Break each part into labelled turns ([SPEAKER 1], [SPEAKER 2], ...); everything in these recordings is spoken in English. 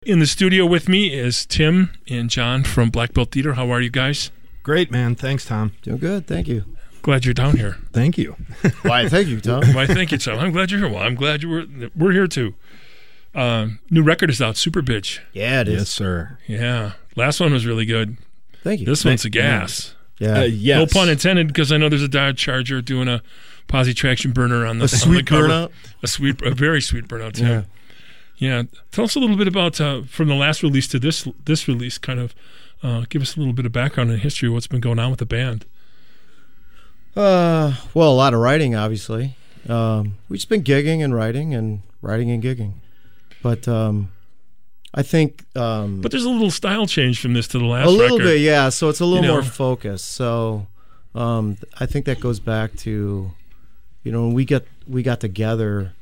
[SPEAKER 1] In the studio with me is Tim and John from Black Belt Theater. How are you guys?
[SPEAKER 2] Great, man. Thanks, Tom.
[SPEAKER 3] Doing good, thank you.
[SPEAKER 1] Glad you're down here.
[SPEAKER 2] Thank you.
[SPEAKER 3] Why, thank you, Tom.
[SPEAKER 1] Why, thank you, Tom. I'm glad you're here. Well, I'm glad we're here too. New record is out, Super Bitch.
[SPEAKER 3] Yeah, it is.
[SPEAKER 2] Yes, sir.
[SPEAKER 1] Yeah. Last one was really good.
[SPEAKER 3] Thank you.
[SPEAKER 1] This one's a gas.
[SPEAKER 3] Yeah.
[SPEAKER 2] Yes.
[SPEAKER 1] No pun intended, because I know there's a Dodge Charger doing a posi traction burner on the
[SPEAKER 3] sweet
[SPEAKER 1] cover.
[SPEAKER 3] burnout.
[SPEAKER 1] A very sweet burnout too.
[SPEAKER 3] Yeah.
[SPEAKER 1] Yeah. Tell us a little bit about from the last release to this release. Kind of give us a little bit of background and history of what's been going on with the band.
[SPEAKER 3] Well, a lot of writing, obviously. We've just been gigging and writing and gigging. But I think...
[SPEAKER 1] but there's a little style change from this to the last
[SPEAKER 3] record. A little
[SPEAKER 1] record.
[SPEAKER 3] bit, yeah. So it's a little more
[SPEAKER 1] focused.
[SPEAKER 3] focused. So I think that goes back to, when we got together...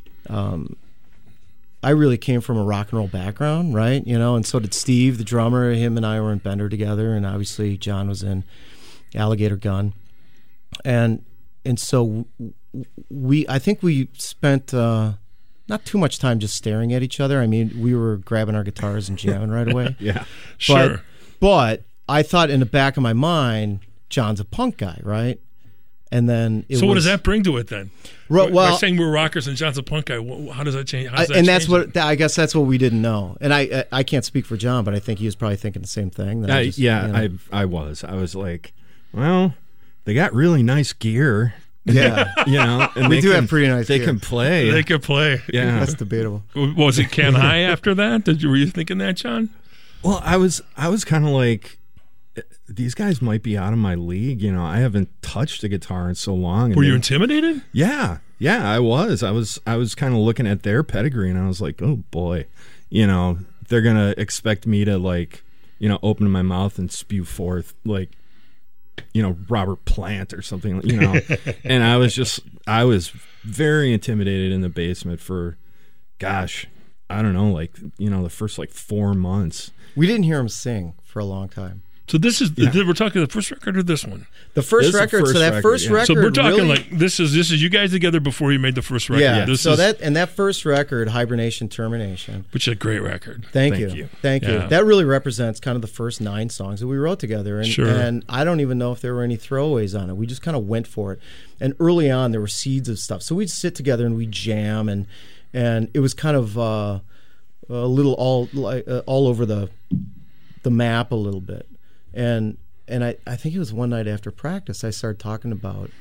[SPEAKER 3] I really came from a rock and roll background, right? And so did Steve, the drummer. Him and I were in Bender together, and obviously John was in Alligator Gun. And so I think we spent not too much time just staring at each other. I mean, we were grabbing our guitars and jamming right away.
[SPEAKER 2] Yeah,
[SPEAKER 1] sure.
[SPEAKER 3] But I thought in the back of my mind, John's a punk guy, right? And then
[SPEAKER 1] what does that bring to it then?
[SPEAKER 3] Well,
[SPEAKER 1] by saying we're rockers and John's a punk guy, how does that change?
[SPEAKER 3] I guess that's what we didn't know. And I can't speak for John, but I think he was probably thinking the same thing.
[SPEAKER 2] I was like, well, they got really nice gear.
[SPEAKER 3] Yeah,
[SPEAKER 2] and
[SPEAKER 3] we do have pretty nice gear.
[SPEAKER 2] They can play.
[SPEAKER 1] They can play.
[SPEAKER 3] Yeah, that's debatable.
[SPEAKER 1] Was it Can High after that? Were you thinking that, John?
[SPEAKER 2] Well, I was kind of like, these guys might be out of my league. I haven't touched a guitar in so long.
[SPEAKER 1] Were you intimidated?
[SPEAKER 2] Yeah, I was. I was kind of looking at their pedigree, and I was like, oh boy, they're gonna expect me to open my mouth and spew forth Robert Plant or something, And I was very intimidated in the basement for, gosh, I don't know, the first 4 months.
[SPEAKER 3] We didn't hear him sing for a long time.
[SPEAKER 1] So this is we're talking the first record or this one?
[SPEAKER 3] The first record. So that first record.
[SPEAKER 1] So we're talking
[SPEAKER 3] really,
[SPEAKER 1] this is you guys together before you made the first record.
[SPEAKER 3] Yeah. That first record, Hibernation Termination,
[SPEAKER 1] which is a great record.
[SPEAKER 3] Thank you. That really represents kind of the first 9 songs that we wrote together. And,
[SPEAKER 1] sure.
[SPEAKER 3] And I don't even know if there were any throwaways on it. We just kind of went for it. And early on, there were seeds of stuff. So we'd sit together and we'd jam, and it was kind of a little all over the map a little bit. And I think it was one night after practice I started talking about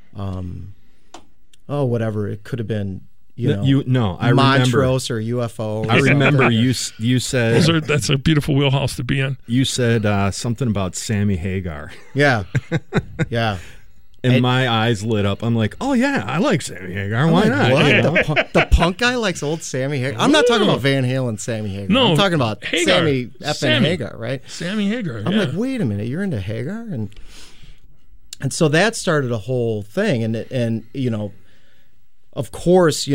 [SPEAKER 3] whatever it could have been,
[SPEAKER 2] I
[SPEAKER 3] Montrose or UFO.
[SPEAKER 2] I remember you said
[SPEAKER 1] that's a beautiful wheelhouse to be in.
[SPEAKER 2] You said something about Sammy Hagar.
[SPEAKER 3] Yeah.
[SPEAKER 2] And my eyes lit up. I'm like, oh yeah, I like Sammy Hagar. Why not?
[SPEAKER 3] What? The punk guy likes old Sammy Hagar. I'm not talking about Van Halen, Sammy Hagar.
[SPEAKER 1] No,
[SPEAKER 3] I'm talking about
[SPEAKER 1] Hagar.
[SPEAKER 3] Sammy effing Hagar, right?
[SPEAKER 1] Sammy Hagar.
[SPEAKER 3] I'm like, wait a minute, you're into Hagar, and so that started a whole thing, and of course,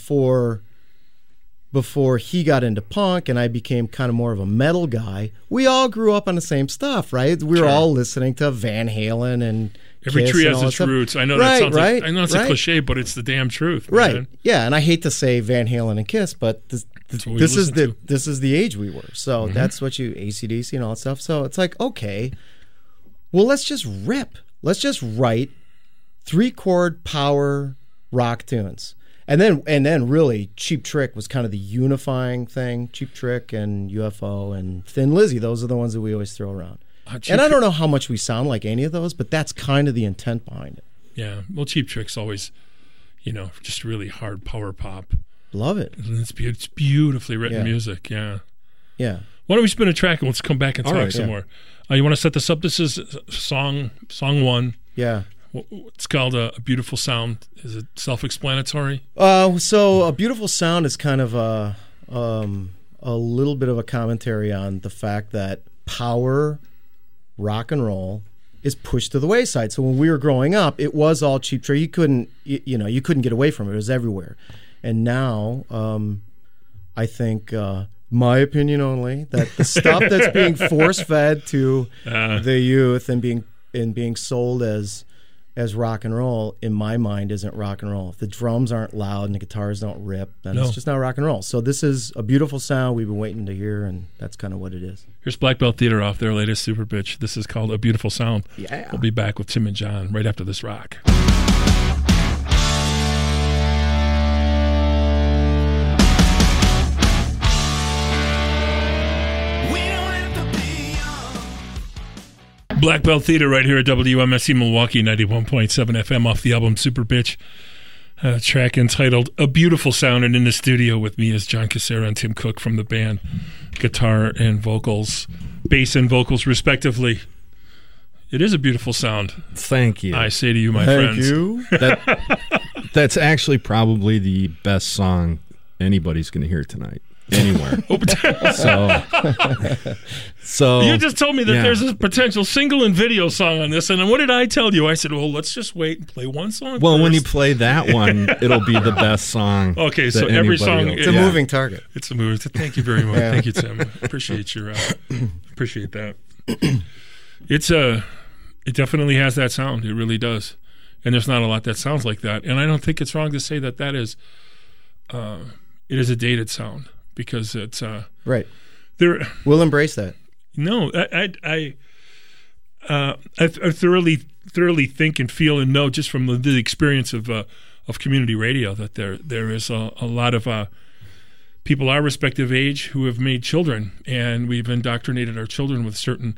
[SPEAKER 3] before he got into punk and I became kind of more of a metal guy, we all grew up on the same stuff, right? We were all listening to Van Halen and
[SPEAKER 1] every
[SPEAKER 3] Kiss
[SPEAKER 1] tree
[SPEAKER 3] and
[SPEAKER 1] has
[SPEAKER 3] all
[SPEAKER 1] its
[SPEAKER 3] that
[SPEAKER 1] roots. I know
[SPEAKER 3] right,
[SPEAKER 1] that sounds
[SPEAKER 3] right,
[SPEAKER 1] like, I know it's
[SPEAKER 3] right.
[SPEAKER 1] a cliche, but it's the damn truth.
[SPEAKER 3] Right.
[SPEAKER 1] Man.
[SPEAKER 3] Yeah, and I hate to say Van Halen and Kiss, but this is the age we were. So that's what AC/DC and all that stuff. So it's like, okay, well, let's just rip. Let's just write 3-chord power rock tunes. And then really Cheap Trick was kind of the unifying thing. Cheap Trick and UFO and Thin Lizzy, those are the ones that we always throw around. And I don't know how much we sound like any of those, but that's kind of the intent behind it.
[SPEAKER 1] Yeah. Well, Cheap Trick's always, just really hard power pop.
[SPEAKER 3] Love it.
[SPEAKER 1] And it's beautifully written music. Yeah.
[SPEAKER 3] Yeah.
[SPEAKER 1] Why don't we spin a track and let's come back and talk
[SPEAKER 2] right,
[SPEAKER 1] some more. You want to set this up? This is song 1.
[SPEAKER 3] Yeah.
[SPEAKER 1] It's called A Beautiful Sound. Is it self-explanatory?
[SPEAKER 3] So A Beautiful Sound is kind of a little bit of a commentary on the fact that power rock and roll is pushed to the wayside. So when we were growing up, it was all Cheap Trick. You couldn't get away from it. It was everywhere. And now, I think, my opinion only, that the stuff that's being force-fed to the youth and being sold as as rock and roll, in my mind, isn't rock and roll. If the drums aren't loud and the guitars don't rip, then it's just not rock and roll. So this is a beautiful sound we've been waiting to hear, and that's kind of what it is.
[SPEAKER 1] Here's Black Belt Theater off their latest Super Bitch. This is called A Beautiful Sound.
[SPEAKER 3] Yeah.
[SPEAKER 1] We'll be back with Tim and John right after this rock. Black Belt Theater right here at WMSC Milwaukee 91.7 FM off the album Super Bitch. Track entitled A Beautiful Sound, and in the studio with me is John Casera and Tim Cook from the band. Guitar and vocals, bass and vocals respectively. It is a beautiful sound.
[SPEAKER 2] Thank you.
[SPEAKER 1] I say to you, my friends.
[SPEAKER 3] Thank you.
[SPEAKER 2] That's actually probably the best song anybody's going to hear tonight. Anywhere. So
[SPEAKER 1] you just told me that there's a potential single and video song on this, and then what did I tell you? I said, well, let's just wait and play one song
[SPEAKER 2] Well,
[SPEAKER 1] first.
[SPEAKER 2] when you play that one, it'll be the best song.
[SPEAKER 1] Okay, so every song
[SPEAKER 3] It's a moving target.
[SPEAKER 1] It's a moving. Thank you very much. Thank you, Tim. Appreciate your appreciate that. It definitely has that sound. It really does. And there's not a lot that sounds like that. And I don't think it's wrong to say that is it is a dated sound. Because it's
[SPEAKER 3] right.
[SPEAKER 1] We'll
[SPEAKER 3] embrace that.
[SPEAKER 1] No, I thoroughly think and feel and know just from the experience of community radio that there is a lot of people our respective age who have made children, and we've indoctrinated our children with certain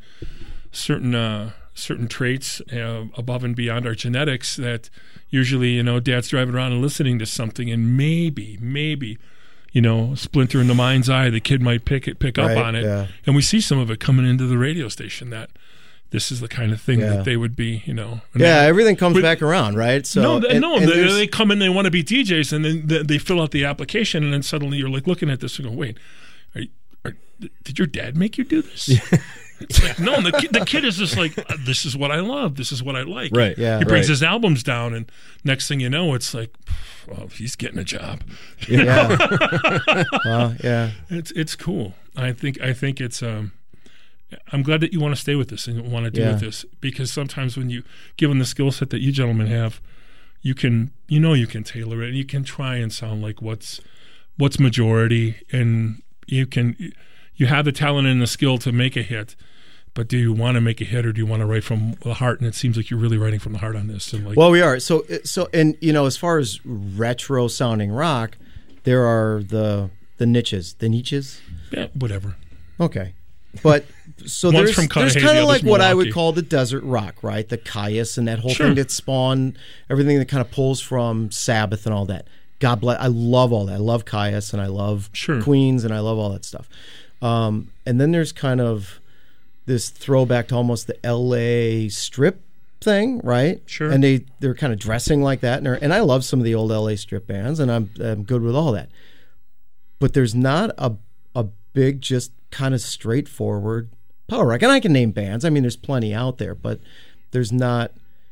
[SPEAKER 1] traits above and beyond our genetics that usually dad's driving around and listening to something, and maybe. Splinter in the mind's eye, the kid might pick up on it. Yeah. And we see some of it coming into the radio station that this is the kind of thing that they would be,
[SPEAKER 3] everything comes back around, right? So
[SPEAKER 1] they come in, they want to be DJs, and then they fill out the application, and then suddenly you're like looking at this and go, wait, did your dad make you do this? It's like, no, the kid is just like, this is what I love. This is what I like.
[SPEAKER 2] Right.
[SPEAKER 3] Yeah.
[SPEAKER 1] He brings his albums down, and next thing you know, it's like, well, he's getting a job.
[SPEAKER 3] Yeah. Well, yeah.
[SPEAKER 1] It's cool. I think it's. I'm glad that you want to stay with this and want to do with this, because sometimes when given the skill set that you gentlemen have, you can tailor it and you can try and sound like what's majority, and you have the talent and the skill to make a hit, but do you want to make a hit, or do you want to write from the heart? And it seems like you're really writing from the heart on this. And
[SPEAKER 3] well, we are. So, and as far as retro sounding rock, there are the niches.
[SPEAKER 1] Yeah, whatever.
[SPEAKER 3] Okay, but so there's kind of like what I would call the desert rock, right? The Kyuss and that whole thing that spawned everything that kind of pulls from Sabbath and all that. God bless. I love all that. I love Kyuss and I love Queens and I love all that stuff. And then there's kind of this throwback to almost the LA strip thing, right?
[SPEAKER 1] Sure.
[SPEAKER 3] And they're kind of dressing like that, and I love some of the old LA strip bands, and I'm good with all that. But there's not a big, just kind of straightforward power rock. And I can name bands. I mean, there's plenty out there, but there's not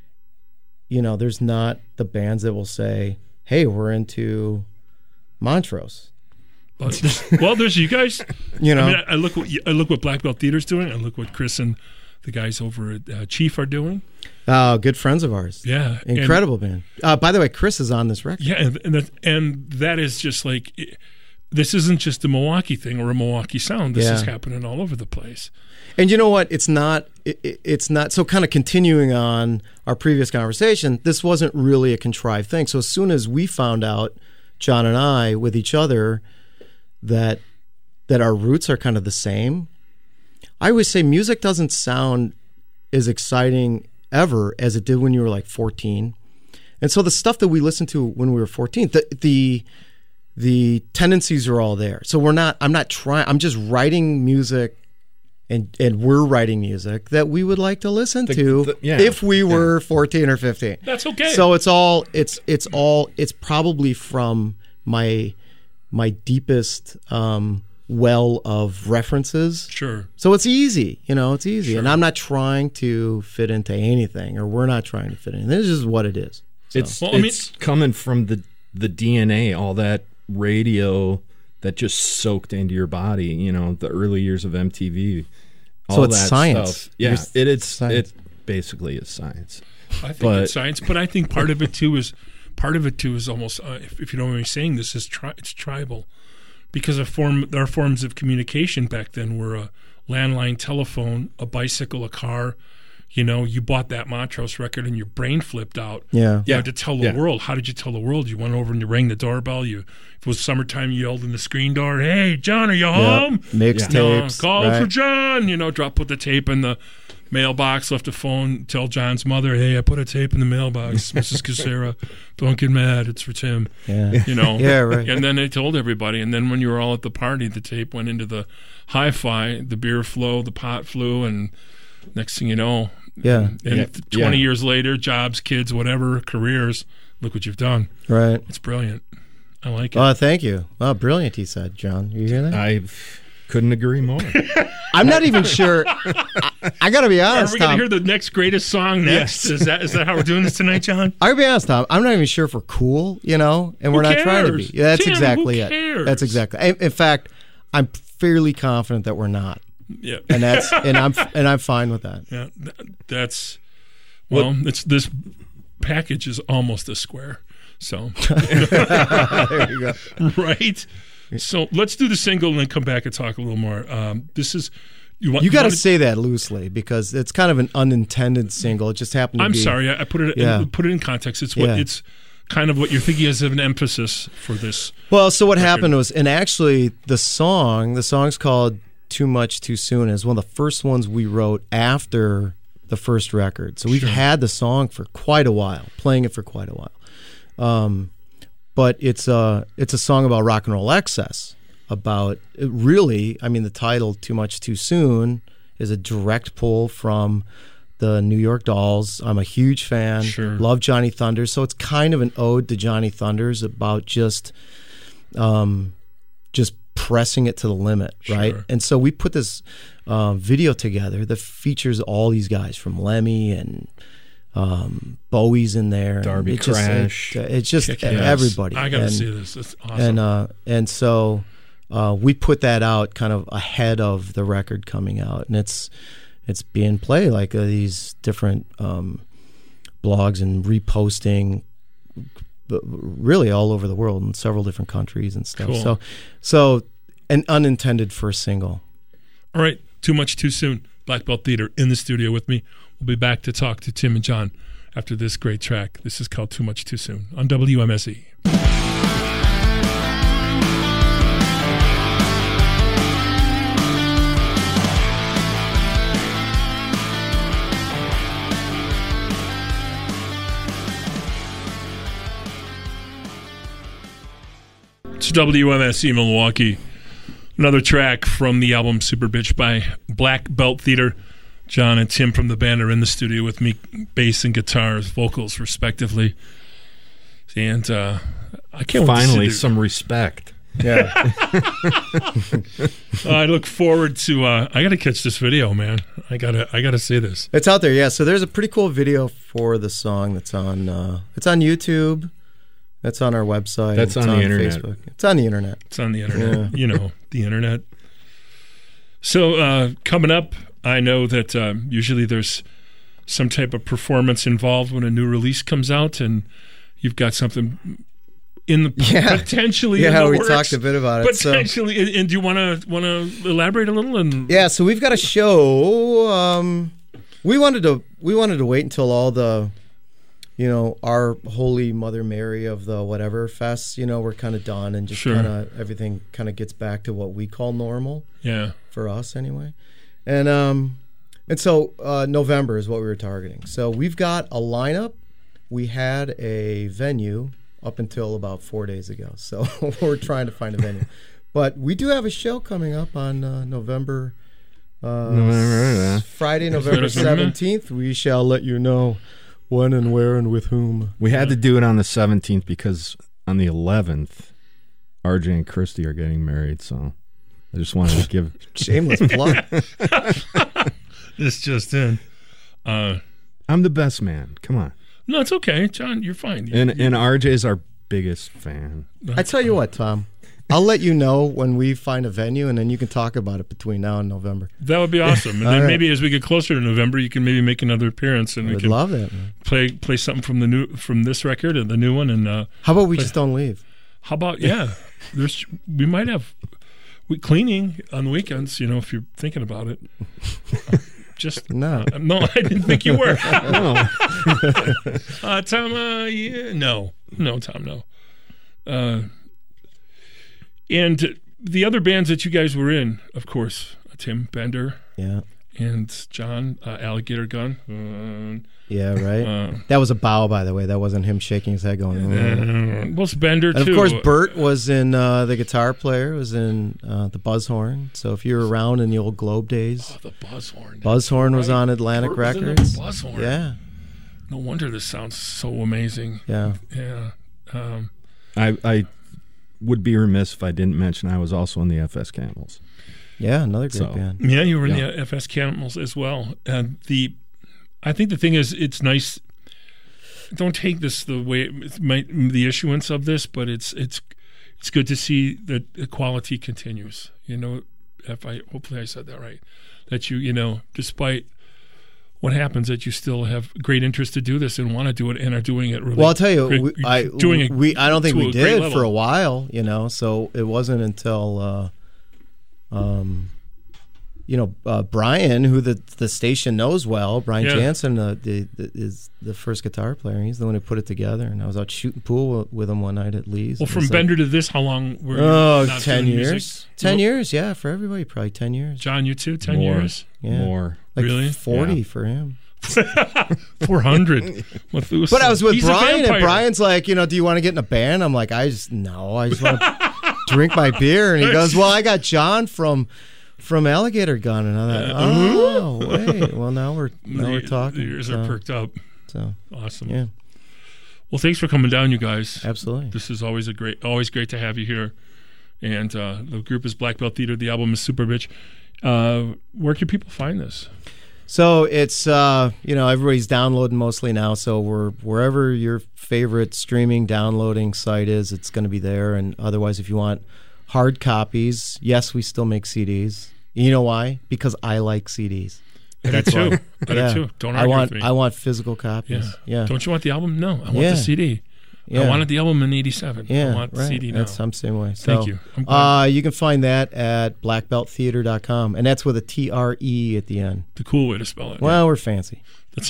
[SPEAKER 3] the bands that will say, "Hey, we're into Montrose."
[SPEAKER 1] Well, there's you guys.
[SPEAKER 3] I mean,
[SPEAKER 1] I look what Black Belt Theater's doing. I look what Chris and the guys over at Chief are doing.
[SPEAKER 3] Good friends of ours.
[SPEAKER 1] Yeah,
[SPEAKER 3] incredible band. By the way, Chris is on this record.
[SPEAKER 1] Yeah, and that is just like, this isn't just a Milwaukee thing or a Milwaukee sound. This is happening all over the place.
[SPEAKER 3] And you know what? It's not. So kind of continuing on our previous conversation, this wasn't really a contrived thing. So as soon as we found out, John and I, with each other, that our roots are kind of the same, I always say music doesn't sound as exciting ever as it did when you were like 14. And so the stuff that we listened to when we were 14, the tendencies are all there. So I'm just writing music, and we're writing music that we would like to listen to if we were 14 or 15.
[SPEAKER 1] That's okay.
[SPEAKER 3] So it's probably from my deepest well of references.
[SPEAKER 1] Sure.
[SPEAKER 3] So it's easy, it's easy.
[SPEAKER 1] Sure.
[SPEAKER 3] And I'm not trying to fit into anything, or we're not trying to fit in. This is what it is. So.
[SPEAKER 2] It's coming from the DNA, all that radio that just soaked into your body, the early years of MTV. All
[SPEAKER 3] so it's
[SPEAKER 2] that
[SPEAKER 3] science.
[SPEAKER 2] Stuff. Yeah, it basically is science.
[SPEAKER 1] I think it's science, but I think part of it too is almost if you don't mind me saying this, is it's tribal, because our forms of communication back then were a landline telephone, a bicycle, a car. You know, you bought that Montrose record and your brain flipped out.
[SPEAKER 3] Yeah.
[SPEAKER 1] You had to tell the world. How did you tell the world? You went over and you rang the doorbell. If it was summertime, you yelled in the screen door, "Hey, John, are you home?"
[SPEAKER 3] Mixtapes.
[SPEAKER 1] Call for John. Put the tape in the mailbox, left a phone, tell John's mother, "Hey, I put a tape in the mailbox. Mrs. Casera, don't get mad. It's for Tim."
[SPEAKER 3] Yeah.
[SPEAKER 1] Yeah, right. And then they told everybody. And then when you were all at the party, the tape went into the hi-fi, the beer flow, the pot flew, and next thing you know, 20 years later, jobs, kids, whatever, careers, look what you've done.
[SPEAKER 3] Right.
[SPEAKER 1] It's brilliant. I like it.
[SPEAKER 3] Oh, thank you. Oh, brilliant, he said, John. You hear that?
[SPEAKER 2] I couldn't agree more.
[SPEAKER 3] I'm not even sure. I got to be honest,
[SPEAKER 1] Are we going to hear the next greatest song next? Yes. Is that how we're doing this tonight, John?
[SPEAKER 3] I got to be honest, Tom. I'm not even sure if we're cool, and we're not trying to be. Yeah, that's
[SPEAKER 1] Tim,
[SPEAKER 3] exactly
[SPEAKER 1] who cares?
[SPEAKER 3] it. That's exactly. In fact, I'm fairly confident that we're not.
[SPEAKER 1] Yeah,
[SPEAKER 3] and I'm fine with that.
[SPEAKER 1] Yeah, that's it's this package is almost a square. So
[SPEAKER 3] there you go.
[SPEAKER 1] Right. So let's do the single and then come back and talk a little more. This is
[SPEAKER 3] you got to say that loosely because it's kind of an unintended single. It just happened to be.
[SPEAKER 1] I'm sorry, I put it in context. It's it's kind of what you're thinking as an emphasis for this.
[SPEAKER 3] Well, so what happened was, and actually the song's called Too Much Too Soon, is one of the first ones we wrote after the first record. So we've had the song for quite a while, playing it for quite a while. But it's a song about rock and roll excess. About really, I mean, the title "Too Much Too Soon" is a direct pull from the New York Dolls. I'm a huge fan.
[SPEAKER 1] Sure.
[SPEAKER 3] Love Johnny Thunders. So it's kind of an ode to Johnny Thunders about just pressing it to the limit, right?
[SPEAKER 1] Sure.
[SPEAKER 3] And so we put this video together that features all these guys from Lemmy and Bowie's in there,
[SPEAKER 2] Darby Crash.
[SPEAKER 3] It's just everybody.
[SPEAKER 1] I got to see this. It's awesome.
[SPEAKER 3] And so we put that out kind of ahead of the record coming out, and it's being played like these different blogs and reposting, really all over the world in several different countries and stuff.
[SPEAKER 1] Cool.
[SPEAKER 3] So an unintended first single.
[SPEAKER 1] All right, Too Much Too Soon. Black Belt Theater in the studio with me. We'll be back to talk to Tim and John after this great track. This is called Too Much Too Soon on WMSE. It's WMSE Milwaukee. Another track from the album Super Bitch by Black Belt Theater. John and Tim from the band are in the studio with me, bass and guitars, vocals respectively. And I can't
[SPEAKER 2] finally some respect.
[SPEAKER 3] Yeah.
[SPEAKER 1] I look forward to I got to catch this video, man. I got to see this.
[SPEAKER 3] It's out there, yeah. So there's a pretty cool video for the song that's on it's on YouTube. That's on our website.
[SPEAKER 2] That's on the internet.
[SPEAKER 3] Facebook. It's on the internet.
[SPEAKER 1] It's on the internet. Yeah. You know, the internet. So coming up, I know that usually there's some type of performance involved when a new release comes out, and you've got something in the potentially.
[SPEAKER 3] Yeah,
[SPEAKER 1] in the
[SPEAKER 3] we
[SPEAKER 1] works,
[SPEAKER 3] talked a bit about it.
[SPEAKER 1] Potentially, and do you want to elaborate a little? And
[SPEAKER 3] yeah, so we've got a show. We wanted to wait until all the, our Holy Mother Mary of the whatever fests, we're kind of done, and just kind of everything kind of gets back to what we call normal.
[SPEAKER 1] Yeah,
[SPEAKER 3] for us anyway. And so November is what we were targeting. So we've got a lineup. We had a venue up until about 4 days ago. So we're trying to find a venue. But we do have a show coming up on November Friday, November 17th. We shall let you know when and where and with whom.
[SPEAKER 2] We had to do it on the 17th because on the 11th, RJ and Christy are getting married, so I just wanted to give
[SPEAKER 3] shameless plug.
[SPEAKER 1] This just in.
[SPEAKER 2] I'm the best man. Come on.
[SPEAKER 1] No, it's okay, John. You're fine.
[SPEAKER 2] And RJ's our biggest fan.
[SPEAKER 3] I tell you what, Tom. I'll let you know when we find a venue, and then you can talk about it between now and November.
[SPEAKER 1] That would be awesome. And then maybe as we get closer to November, you can maybe make another appearance, and we can
[SPEAKER 3] love that, man.
[SPEAKER 1] Play something from this record and the new one. And
[SPEAKER 3] how about we just don't leave?
[SPEAKER 1] How about we might have cleaning on the weekends. If you're thinking about it. Just
[SPEAKER 3] no,
[SPEAKER 1] I didn't think you were. No, Tom. No, Tom. No. And the other bands that you guys were in, of course, Tim Bender, and John Alligator Gun.
[SPEAKER 3] Yeah, right. That was a bow, by the way. That wasn't him shaking his head going.
[SPEAKER 1] Well, it's Bender
[SPEAKER 3] and
[SPEAKER 1] too.
[SPEAKER 3] Of course, Bert was in the guitar player. Was in the Buzzhorn. So if you're around in the old Globe days,
[SPEAKER 1] the Buzzhorn.
[SPEAKER 3] Buzzhorn was on Atlantic
[SPEAKER 1] Bert
[SPEAKER 3] Records.
[SPEAKER 1] Was in the Buzzhorn.
[SPEAKER 3] Yeah.
[SPEAKER 1] No wonder this sounds so amazing.
[SPEAKER 3] Yeah.
[SPEAKER 1] Yeah.
[SPEAKER 2] I would be remiss if I didn't mention I was also in the FS Camels.
[SPEAKER 3] Yeah, another great band.
[SPEAKER 1] Yeah, you were in the FS Camels as well. I think the thing is, it's nice. Don't take this the way the issuance of this, but it's good to see that the quality continues. Hopefully I said that right. That despite what happens, that you still have great interest to do this and want to do it and are doing it really.
[SPEAKER 3] Well, I'll tell you, I don't think we did for a while. So it wasn't until. Brian, who the station knows well, Brian Jansen, is the first guitar player. He's the one who put it together, and I was out shooting pool with him one night at Lee's.
[SPEAKER 1] Well, from Bender to this, how long were you?
[SPEAKER 3] 10 years. Music? 10 years, yeah, for everybody, probably 10 years.
[SPEAKER 1] John, you too? 10 years?
[SPEAKER 3] Yeah.
[SPEAKER 2] More.
[SPEAKER 3] Like
[SPEAKER 1] really?
[SPEAKER 3] 40 for him.
[SPEAKER 1] 400.
[SPEAKER 3] But I was with Brian, and Brian's like, do you want to get in a band? I'm like, I just want to drink my beer. And he goes, well, I got John from Alligator Gun, and I thought, wait, well now we're talking.
[SPEAKER 1] The ears are perked up.
[SPEAKER 3] So
[SPEAKER 1] awesome.
[SPEAKER 3] Yeah.
[SPEAKER 1] Well, thanks for coming down, you guys.
[SPEAKER 3] Absolutely.
[SPEAKER 1] This is always great to have you here. And the group is Black Belt Theater. The album is Super Bitch. Where can people find this?
[SPEAKER 3] So it's everybody's downloading mostly now. So wherever your favorite streaming downloading site is, it's going to be there. And otherwise, if you want hard copies, yes, we still make CDs. You know why? Because I like CDs.
[SPEAKER 1] I do too. Don't argue with me.
[SPEAKER 3] I want physical copies. Yeah.
[SPEAKER 1] Don't you want the album? No, I want the CD. Yeah. I wanted the album in '87.
[SPEAKER 3] Yeah,
[SPEAKER 1] I want the CD now.
[SPEAKER 3] I'm the same way. So,
[SPEAKER 1] thank you.
[SPEAKER 3] You can find that at blackbelttheater.com, and that's with a TRE at the end.
[SPEAKER 1] The cool way to spell it.
[SPEAKER 3] Well, we're fancy.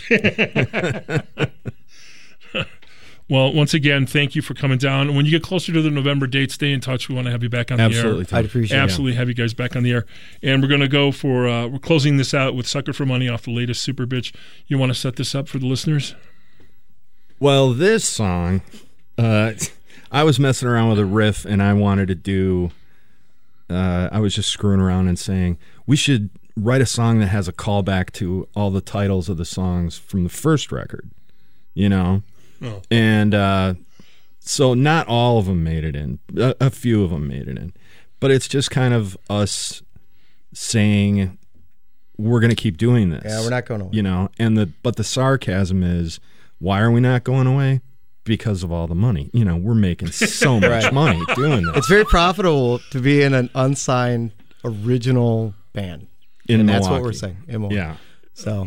[SPEAKER 1] Well, once again, thank you for coming down. When you get closer to the November date, stay in touch. We want to have you back on the air.
[SPEAKER 2] Absolutely.
[SPEAKER 3] I'd appreciate it.
[SPEAKER 1] Absolutely have you guys back on the air. And we're going to go for, we're closing this out with Sucker for Money off the latest Super Bitch. You want to set this up for the listeners?
[SPEAKER 2] Well, this song, I was messing around with a riff, and I wanted to do, I was just screwing around and saying, we should write a song that has a callback to all the titles of the songs from the first record, Oh. And so not all of them made it in. A few of them made it in. But it's just kind of us saying, we're going to keep doing this.
[SPEAKER 3] Yeah, we're not going away.
[SPEAKER 2] But the sarcasm is, why are we not going away? Because of all the money. We're making so much money doing this.
[SPEAKER 3] It's very profitable to be in an unsigned original band.
[SPEAKER 2] And
[SPEAKER 3] that's what we're saying.
[SPEAKER 2] Yeah.
[SPEAKER 3] So...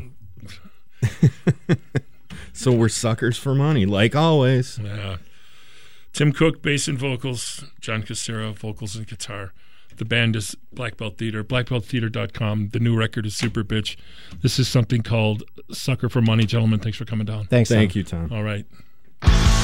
[SPEAKER 2] So we're suckers for money, like always.
[SPEAKER 1] Yeah. Tim Cook, bass and vocals. John Casera, vocals and guitar. The band is Black Belt Theater. BlackBeltTheater.com. The new record is Super Bitch. This is something called Sucker for Money. Gentlemen, thanks for coming down.
[SPEAKER 3] Thanks,
[SPEAKER 2] Thank you, Tom.
[SPEAKER 1] All right.